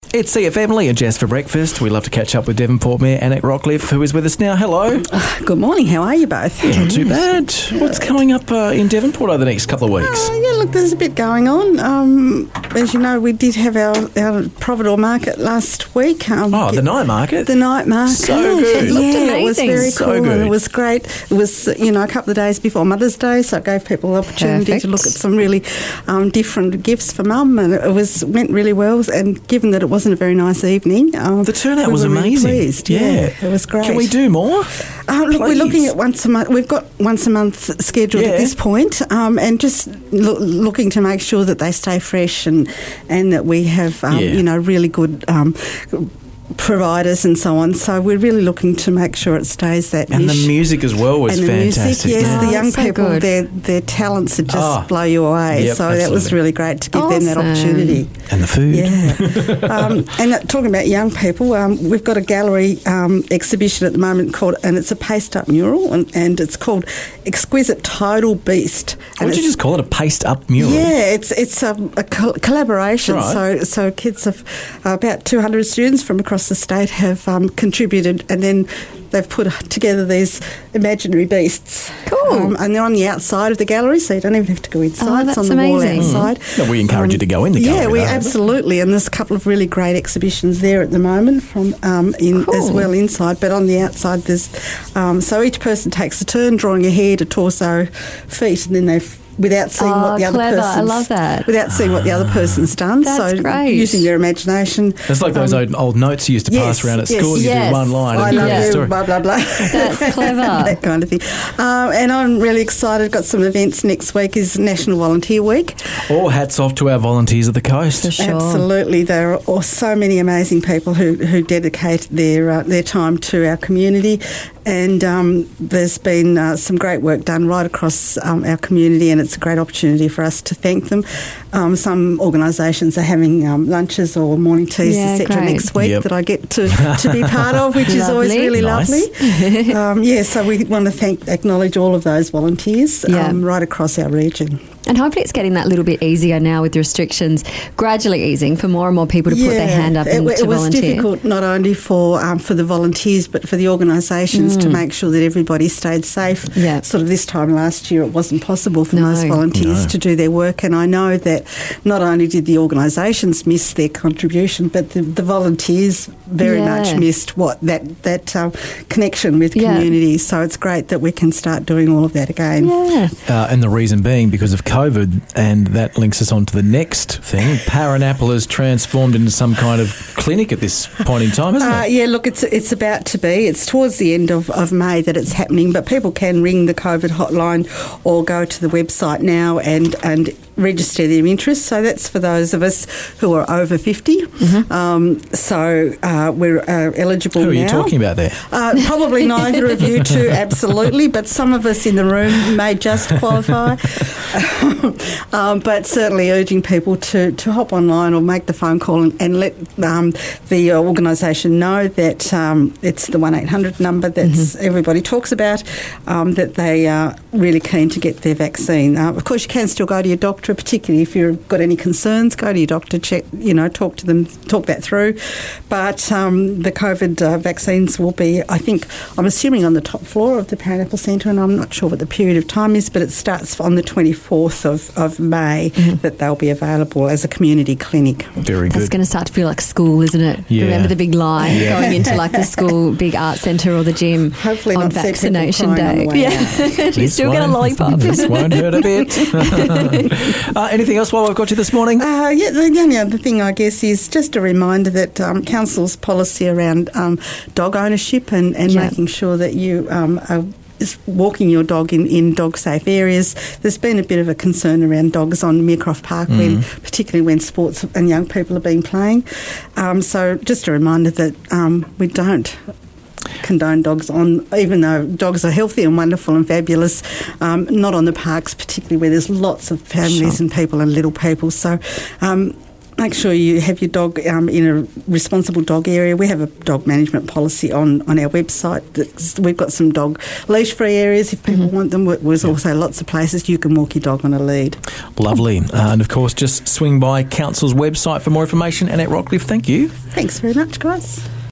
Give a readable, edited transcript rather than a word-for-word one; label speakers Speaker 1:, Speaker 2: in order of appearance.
Speaker 1: It's CFM, Lee and Jess for breakfast. We love to catch up with Devonport Mayor Annette Rockcliffe, who is with us now. Hello.
Speaker 2: Good morning. How are you both?
Speaker 1: Not too bad. What's coming up in Devonport over the next couple of weeks?
Speaker 2: Look, there's a bit going on. As you know, we did have our Providore market last week.
Speaker 1: The night market?
Speaker 2: The night market.
Speaker 1: So good.
Speaker 2: It looked amazing. It was very
Speaker 1: so
Speaker 2: cool.
Speaker 1: Good.
Speaker 2: And it was great. It was, a couple of days before Mother's Day, so it gave people the opportunity to look at some really different gifts for Mum, and it went really well. And given that it wasn't a very nice evening,
Speaker 1: the turnout was amazing.
Speaker 2: Really pleased. Yeah, it was great.
Speaker 1: Can we do more?
Speaker 2: Look, we're looking at once a month. We've got once a month scheduled at this point, and just looking to make sure that they stay fresh and that we have really good providers and so on. So we're really looking to make sure it stays that
Speaker 1: And
Speaker 2: niche.
Speaker 1: the music as well was
Speaker 2: and the
Speaker 1: fantastic.
Speaker 2: Music, yes, the young
Speaker 3: so
Speaker 2: people,
Speaker 3: good.
Speaker 2: their talents would just blow you away.
Speaker 1: Yep,
Speaker 2: so
Speaker 1: absolutely.
Speaker 2: that was really great to give them that opportunity.
Speaker 1: And the food.
Speaker 2: Yeah. And talking about young people, we've got a gallery exhibition at the moment and it's a paste-up mural, and it's called Exquisite Tidal Beast.
Speaker 1: Why would you just call it a paste-up mural?
Speaker 2: Yeah, it's a collaboration.
Speaker 1: Right.
Speaker 2: So kids of about 200 students from across the state have contributed, and then they've put together these imaginary beasts.
Speaker 3: Cool.
Speaker 2: And they're on the outside of the gallery, so you don't even have to go inside.
Speaker 3: That's
Speaker 2: it's on the
Speaker 3: amazing.
Speaker 2: wall outside.
Speaker 1: No, we encourage you to go in the gallery.
Speaker 2: Yeah, we
Speaker 1: though.
Speaker 2: absolutely. And there's a couple of really great exhibitions there at the moment from
Speaker 3: Cool.
Speaker 2: as well inside, but on the outside there's so each person takes a turn drawing a head, a torso, feet, and then they've without seeing what the other
Speaker 3: clever.
Speaker 2: person's
Speaker 3: I love that.
Speaker 2: without seeing what the other person's done.
Speaker 3: That's
Speaker 2: so
Speaker 3: great.
Speaker 2: using their imagination.
Speaker 1: It's like those old notes you used to pass around at school. You
Speaker 3: yes.
Speaker 1: do one line
Speaker 2: I
Speaker 1: and
Speaker 2: love
Speaker 1: you
Speaker 2: you,
Speaker 1: the story.
Speaker 2: blah, blah, blah.
Speaker 3: That's clever.
Speaker 2: That kind of thing. And I'm really excited. Got some events next week. Is National Volunteer Week.
Speaker 1: All hats off to our volunteers of the coast.
Speaker 3: For sure.
Speaker 2: Absolutely. There are so many amazing people who dedicate their time to our community. And there's been some great work done right across our community, and it's a great opportunity for us to thank them. Some organisations are having lunches or morning teas, etc. next week that I get to be part of, which is always really lovely. So we want to acknowledge all of those volunteers right across our region.
Speaker 3: And hopefully it's getting that little bit easier now with the restrictions gradually easing for more and more people to put their hand up and to volunteer.
Speaker 2: It was difficult not only for the volunteers but for the organisations to make sure that everybody stayed safe.
Speaker 3: Yeah.
Speaker 2: Sort of this time last year it wasn't possible for most volunteers to do their work, and I know that not only did the organisations miss their contribution, but the volunteers very much missed that connection with community. So it's great that we can start doing all of that again.
Speaker 3: Yeah.
Speaker 1: And the reason being because of COVID, and that links us on to the next thing. Paranapple has transformed into some kind of clinic at this point in time, isn't it?
Speaker 2: Yeah, look, it's about to be. It's towards the end of May that it's happening, but people can ring the COVID hotline or go to the website now and register their interest. So that's for those of us who are over 50. So we're eligible now.
Speaker 1: Who are you talking about there?
Speaker 2: Probably neither of you two, absolutely, but some of us in the room may just qualify. But certainly urging people to hop online or make the phone call and let the organisation know that it's the 1-800 number that everybody talks about, that they are really keen to get their vaccine. Of course, you can still go to your doctor, particularly if you've got any concerns. Go to your doctor, check, talk to them, talk that through. But the COVID vaccines will be, I'm assuming, on the top floor of the Paranapple Centre, and I'm not sure what the period of time is, but it starts on the 24th of May that they'll be available as a community clinic.
Speaker 1: Very good.
Speaker 3: That's going to start to feel like school, isn't it?
Speaker 1: Yeah.
Speaker 3: Remember the big line going into like the school big art centre or the gym
Speaker 2: Hopefully
Speaker 3: on
Speaker 2: not see people
Speaker 3: vaccination
Speaker 2: crying on
Speaker 3: day.
Speaker 2: the way out.
Speaker 3: You still get a lollipop.
Speaker 1: This won't hurt a bit. Anything else while I've got you this morning?
Speaker 2: The only other thing, I guess, is just a reminder that Council's policy around dog ownership and making sure that you are walking your dog in dog-safe areas. There's been a bit of a concern around dogs on Meercroft Park, particularly when sports and young people have been playing. So just a reminder that we don't condone dogs on, even though dogs are healthy and wonderful and fabulous, not on the parks, particularly where there's lots of families and people and little people. So make sure you have your dog in a responsible dog area. We have a dog management policy on our website. We've got some dog leash-free areas if people want them. There's also lots of places you can walk your dog on a lead.
Speaker 1: Lovely. And, of course, just swing by Council's website for more information. Annette Rockcliffe, thank you.
Speaker 2: Thanks very much, guys.